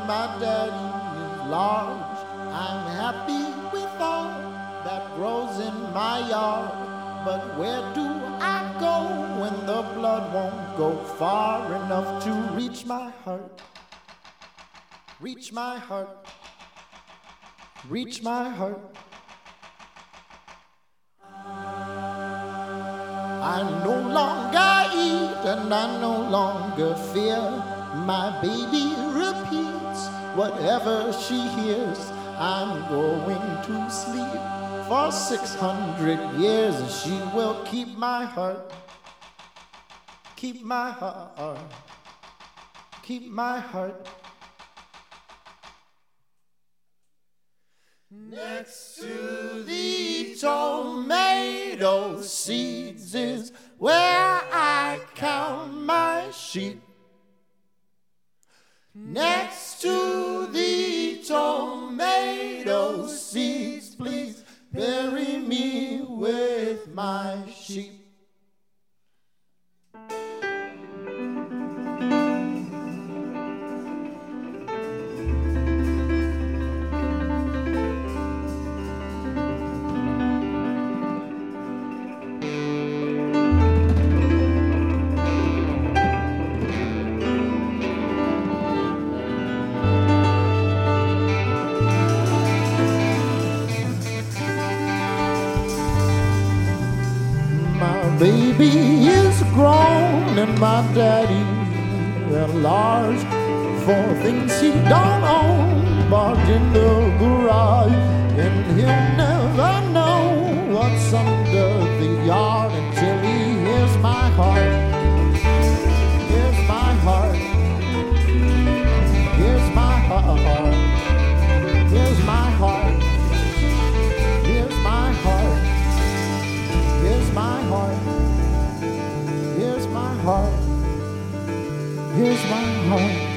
my daddy is large. I'm happy with all that grows in my yard. But where do I go when the blood won't go far enough to reach my heart? Reach my heart. Reach my heart. I no longer eat and I no longer fear. My baby repeats whatever she hears. I'm going to sleep for 600 years and she will keep my heart. Keep my heart. Keep my heart. Next to the tomato seeds is where I count my sheep. Next to the tomato seeds, please bury me with my sheep. Baby is grown and my daddy at large for things he don't own, parked in the garage, and he'll never know what's under the yard until he hears my heart. Here's my heart. Here's my heart. Here's my heart. Here's my heart. Here's my heart. Here's my heart. Here's my heart.